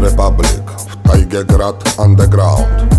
Republic, в тайге град Underground.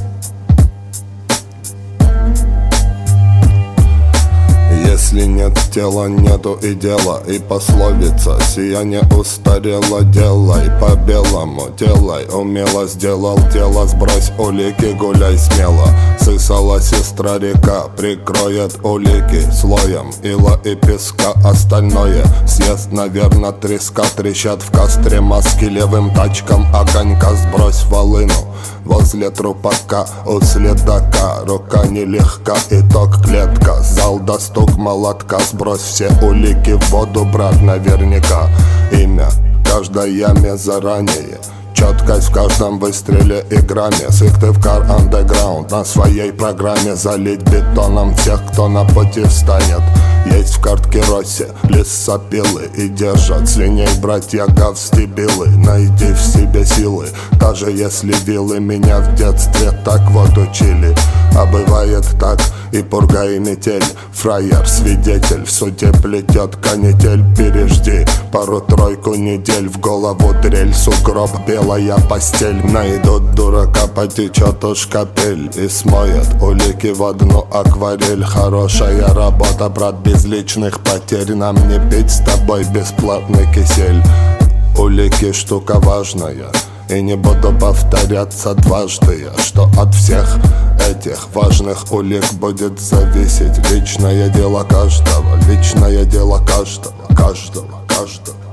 Если нет тела, нету и дела. И пословица сия не устарела. Делай по-белому, делай умело. Сделал тело, сбрось улики, гуляй смело. Сысала сестра река, прикроет улики слоем ила и песка. Остальное съест, наверно, треска. Трещат в костре маски левым тачкам огонька. Сбрось волыну возле трупака у следака. Рука нелегка, итог клетка. Зал да стук молотка. Сбрось все улики в воду, брат, наверняка. Имя в каждой яме заранее. Четкость в каждом выстреле и грамме. Сыктывкар Underground на своей программе. Залить бетоном всех, кто на пути встанет. Есть в картке Росси лесопилы и держат свиней братья гавстебилы. Найди в себе силы, даже если вилы меня в детстве так вот учили. А бывает так и пурга и метель. Фраер, свидетель, в суде плетет канитель. Пережди пару-тройку недель, в голову дрель, сугроб, белая постель. Найдут дурака, потечет уж капель и смоет улики в одну акварель. Хорошая работа, брат, без личных потерь. Нам не пить с тобой бесплатный кисель. Улики штука важная, и не буду повторяться дважды я, что от всех этих важных улик будет зависеть личное дело каждого, личное дело каждого.